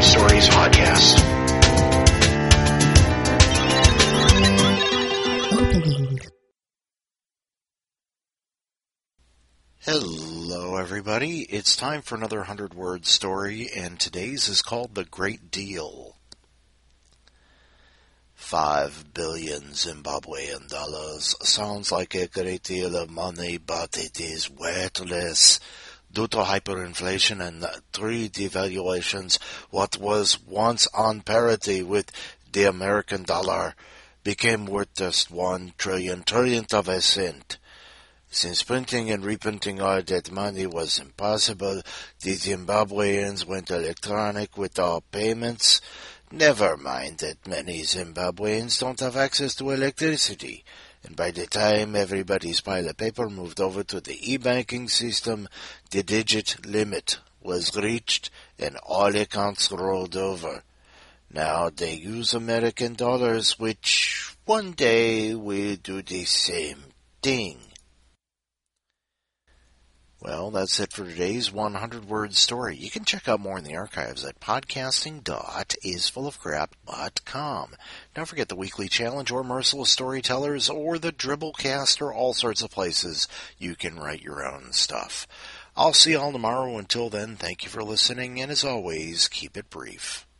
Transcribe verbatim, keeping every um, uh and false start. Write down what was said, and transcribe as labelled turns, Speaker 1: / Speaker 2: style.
Speaker 1: Word Stories podcast.
Speaker 2: Opening.
Speaker 3: Hello everybody, it's time for another hundred-word story, and today's is called The Great Deal. Five billion Zimbabwean dollars sounds like a great deal of money, but it is worthless. Due to hyperinflation and three devaluations, what was once on parity with the American dollar became worth just one trillion trillionth of a cent. Since printing and reprinting our dead money was impossible, the Zimbabweans went electronic with all payments. Never mind that many Zimbabweans don't have access to electricity, and by the time everybody's pile of paper moved over to the e-banking system, the digit limit was reached and all accounts rolled over. Now they use American dollars, which one day will do the same thing. Well, that's it for today's hundred-word story. You can check out more in the archives at podcasting dot is full of crap dot com. Don't forget the Weekly Challenge or Merciless Storytellers or the Dribblecast or all sorts of places you can write your own stuff. I'll see you all tomorrow. Until then, thank you for listening, and as always, keep it brief.